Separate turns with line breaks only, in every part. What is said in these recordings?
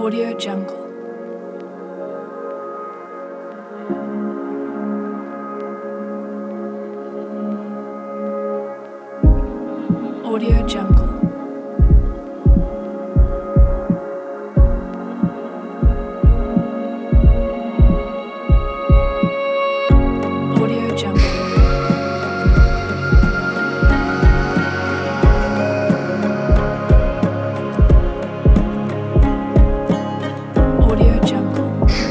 Audio Jungle. Audio Jungle. Audio Jungle. Audio Jungle.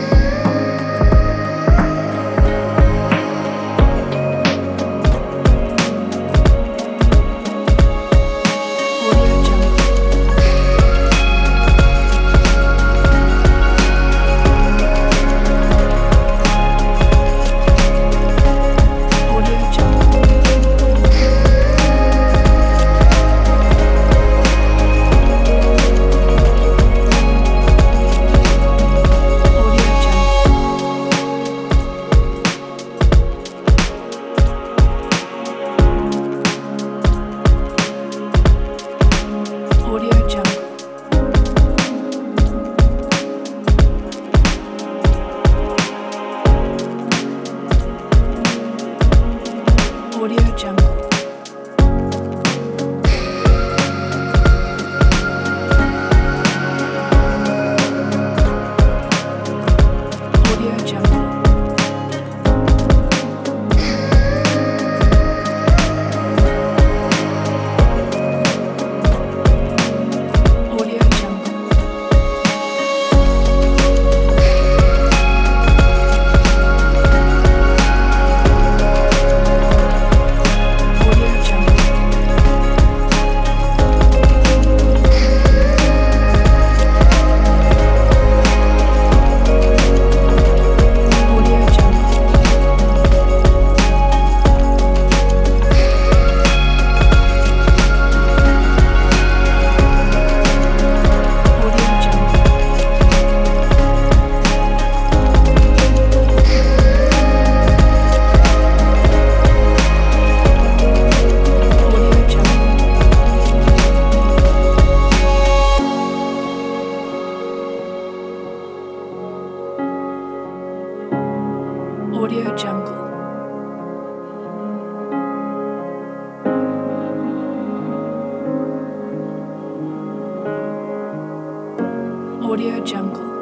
Audio Jungle. Audio Jungle. Audio Jungle. Audio Jungle. Audio Jungle. Audio Jungle. Audio Jungle. Audio Jungle. Audio Jungle. Audio Jungle. Audio Jungle. Audio Jungle. Audio Jungle.